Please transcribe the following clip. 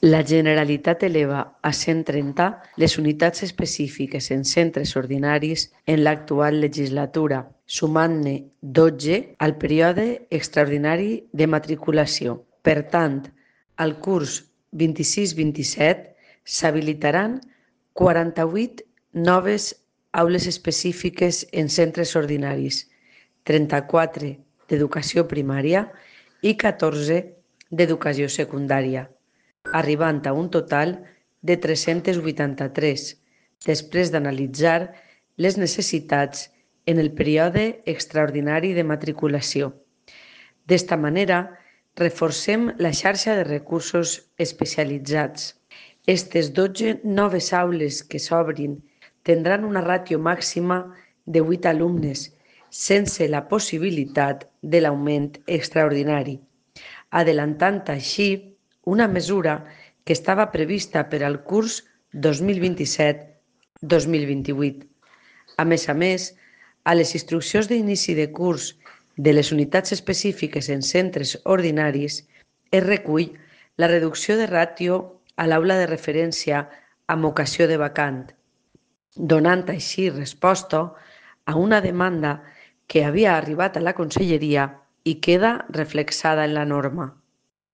La Generalitat eleva a 130 les unitats específiques en centres ordinaris en l'actual legislatura, sumant-ne 12 al període extraordinari de matriculació. Per tant, al curs 26-27 s'habilitaran 48 noves aules específiques en centres ordinaris, 34 d'educació primària i 14 d'educació secundària, arribant a un total de 383, després d'analitzar les necessitats en el període extraordinari de matriculació. D'esta manera, reforcem la xarxa de recursos especialitzats. Estes 12 noves aules que s'obrin tindran una ràtio màxima de 8 alumnes, sense la possibilitat de l'augment extraordinari, adelantant així una mesura que estava prevista per al curs 2027-2028. A més, a les instruccions d'inici de curs de les unitats específiques en centres ordinaris es recull la reducció de ràtio a l'aula de referència amb ocasió de vacant, donant així resposta a una demanda que havia arribat a la Conselleria i queda reflexada en la norma.